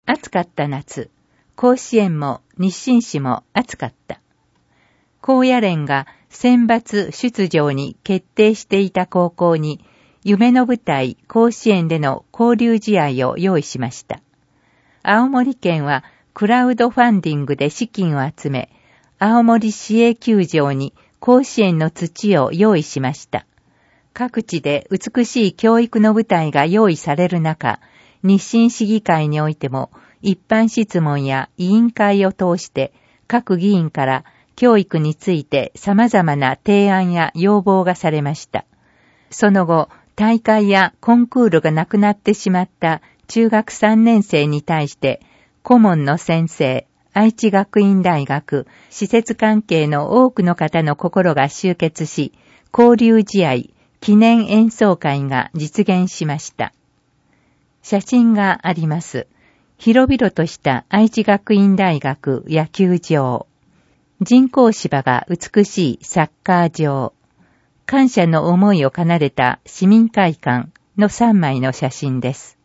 暑かった夏、甲子園も日清市も暑かった。高野連が選抜出場に決定していた高校に、夢の舞台甲子園での交流試合を用意しました。青森県はクラウドファンディングで資金を集め、青森市営球場に甲子園の土を用意しました。各地で美しい教育の舞台が用意される中、日清市議会においても一般質問や委員会を通して各議員から教育について様々な提案や要望がされました。その後、大会やコンクールがなくなってしまった中学3年生に対して、顧問の先生、愛知学院大学、施設関係の多くの方の心が集結し、交流試合、記念演奏会が実現しました。写真があります。広々とした愛知学院大学野球場。人工芝が美しいサッカー場。感謝の思いを奏でた市民会館の3枚の写真です。